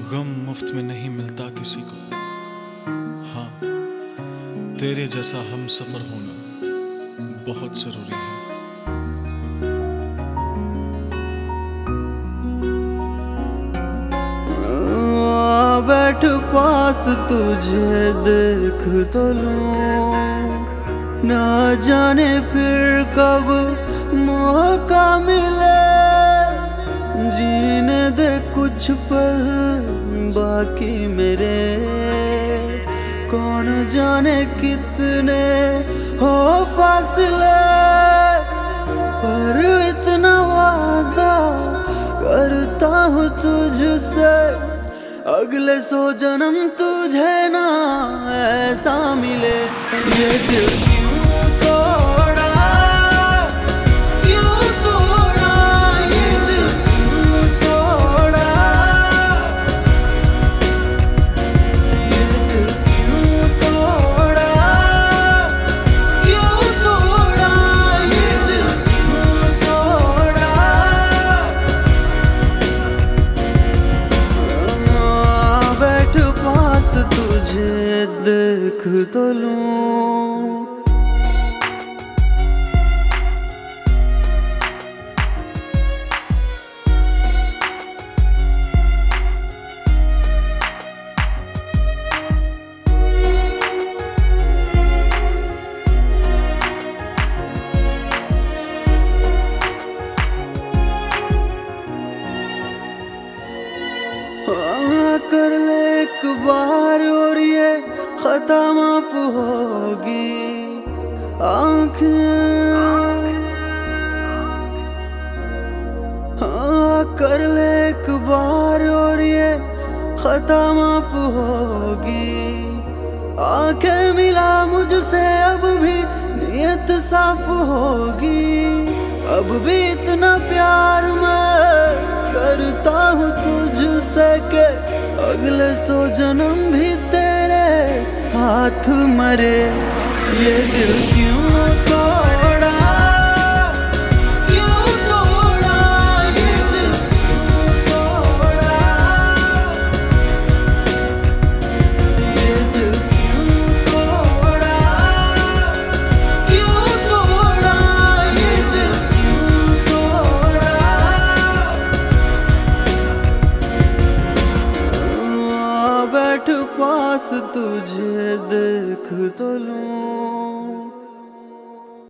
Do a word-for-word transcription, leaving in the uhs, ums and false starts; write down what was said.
गम मुफ्त में नहीं मिलता किसी को। हाँ, तेरे जैसा हम सफर होना बहुत जरूरी है। बैठ पास तुझे देख तो लूं, ना जाने फिर कब मौका मिले। जीने दे कुछ पल बाकी मेरे, कौन जाने कितने हो फासले। पर इतना वादा करता हूँ तुझसे, अगले सौ जन्म तुझे ना ऐसा मिले। ये दिल क्यों तोड़ा, क्यों तोड़ा, ये दिल क्यों तोड़ा, ये दिल क्यों तोड़ा, क्यों तोड़ा, ये दिल क्यों तोड़ा। बैठ पास तुझे देख तो लूं। हाँ, कर ले एक बार और ये खता माफ होगी। आँखें हाँ, कर ले एक बार और ये खता माफ होगी। आँखें मिला मुझसे अब भी नियत साफ होगी। अब भी इतना प्यार मैं करता हूँ तुझसे के अगले सौ जन्म भी तेरे हाथ मरे। ये दिल क्यों तोड़ा, क्यों तोड़ा, ये दिल क्यों तोड़ा, ये दिल क्यों तोड़ा, क्यों तोड़ा, ये दिल क्यों तोड़ा। बैठ पास तुझे देख तो लूं।